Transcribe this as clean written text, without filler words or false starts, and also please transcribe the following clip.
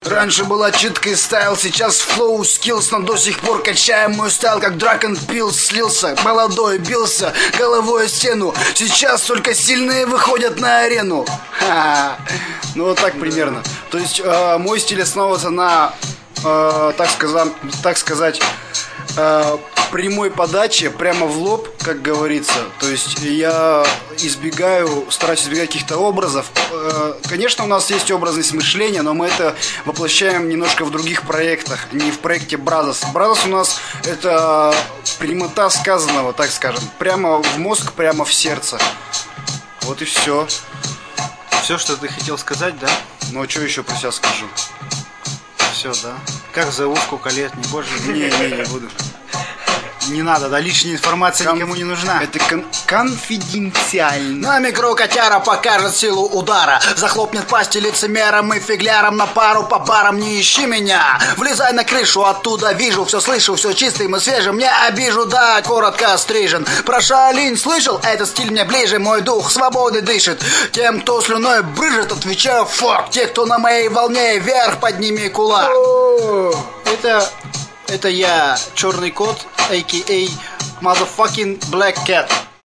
Раньше была читка и стайл, сейчас флоу скиллс, но до сих пор качаем мой стайл, как Дракон Пил слился, молодой бился головой о стену. Сейчас только сильные выходят на арену. Ха-ха. Ну вот так примерно. То есть мой стиль основывается на, так сказать, прямой подаче, прямо в лоб, как говорится. То есть я стараюсь избегать каких-то образов. Конечно, у нас есть образность мышления, но мы это воплощаем немножко в других проектах, не в проекте Бразос. Бразос у нас это прямота сказанного, так скажем, прямо в мозг, прямо в сердце. Вот и все. Все, что ты хотел сказать, да? Ну а что еще про себя скажу? Все, да? Как зовут, сколько лет, не позже? Не буду. Не надо, да, лишняя информация никому не нужна. Это конфиденциально. На микро котяра покажет силу удара. Захлопнет пасти лицемером и фигляром на пару по барам. Не ищи меня, влезай на крышу, оттуда вижу, все слышу, все чистым и свежим. Не обижу, да, коротко стрижен. Про Шаолинь слышал? Этот стиль мне ближе, мой дух свободы дышит. Тем, кто слюной брыжет, отвечаю фак. Те, кто на моей волне, вверх подними кулак. Это я, черный кот, a.k.a. motherfucking black cat.